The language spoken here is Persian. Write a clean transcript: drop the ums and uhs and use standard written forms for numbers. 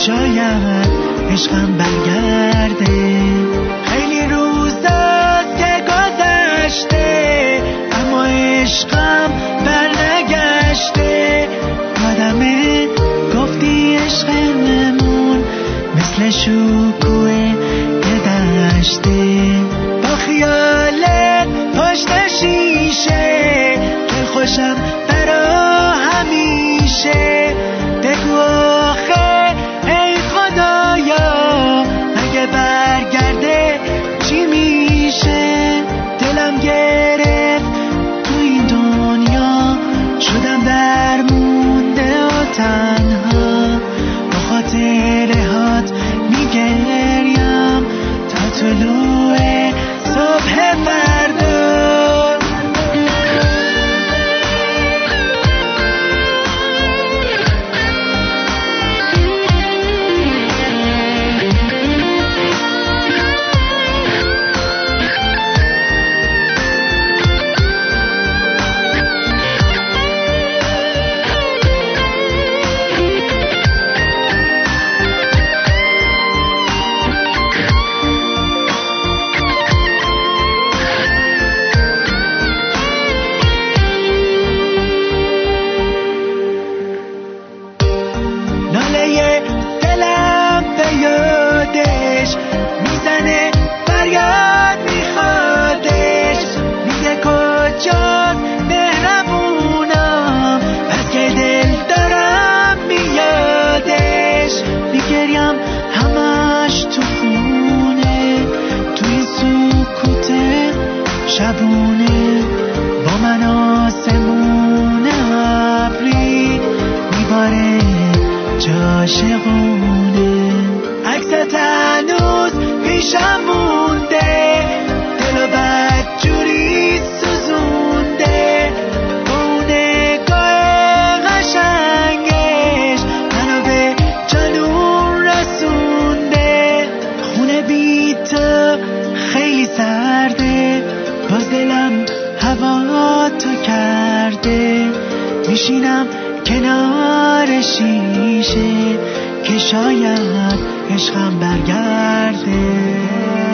شاید عشقم برگرده. خیلی روزاست که گذشته اما عشقم برنگشته. یادمه گفتی عشقمون مثل شکوه یه دشته. با خیالت پشت شیشه دل خوشم برا همیشه. بگو آخه ای خدایا اگه برگرده چی میشه؟ دلم گرفت تو این دنیا شدم درمونده و تنها. با خاطرهات میگریم تا طلوع صبح فردا. ناله دلم به یادش میزنه فریاد میخوادش. میگه کجاست مهربونم از که دل دارم میادش. میگریم همش تو خونه تو این سکوت شبونه. با من آسمون ابری میباره عاشقونه. عکست هنوز پیشم مونده دل و بدجوری سوزونده. با اون نگاه قشنگش منو به جنون رسونده. خونه بی تو خیلی سرده باز دلم هوا تو کرده. میشینم کنار شیشه که شاید عشقم برگرده.